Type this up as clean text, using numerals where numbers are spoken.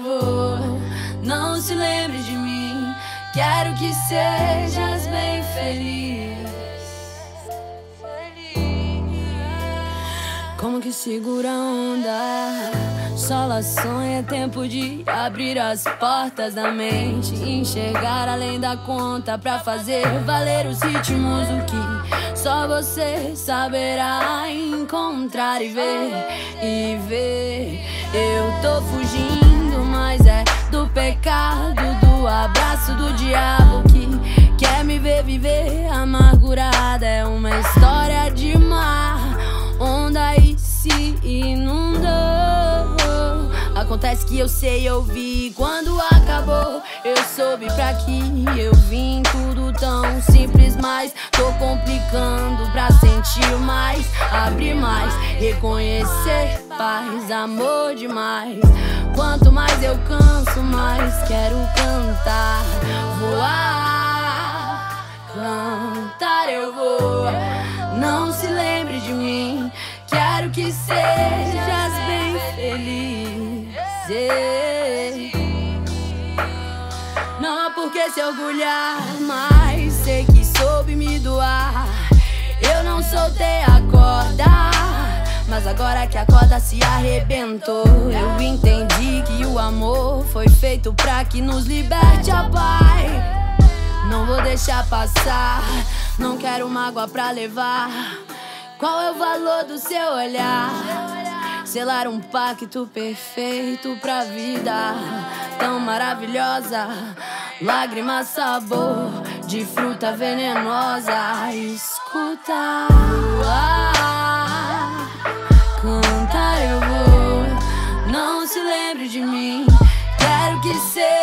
vou. Não se lembre de mim, quero que sejas bem feliz. Como que segura a onda? Sola sonha, é tempo de abrir as portas da mente, enxergar além da conta pra fazer valer os ritmos. O que só você saberá encontrar e ver. Eu tô fugindo, mas é do pecado, do abraço do diabo que quer me ver viver amargurada. É uma história de mar, onda e se inundou. Acontece que eu sei, eu vi quando acabou. Eu soube pra que eu vim, tudo tão simples, mas tô complicando pra sentir mais, abrir mais, reconhecer paz, amor demais. Quanto mais eu canso, mais quero cantar, voar, cantar eu vou. Não se lembre de mim, quero que sejas bem feliz. Não há por que se orgulhar, mas sei que soube me doar. Eu não soltei a corda, mas agora que a corda se arrebentou, eu entendi que o amor foi feito pra que nos liberte a paz. Não vou deixar passar, não quero mágoa pra levar. Qual é o valor do seu olhar? Selar um pacto perfeito pra vida tão maravilhosa. Lágrima, sabor de fruta venenosa. Escuta, cantar eu vou. Não se lembre de mim, quero que seja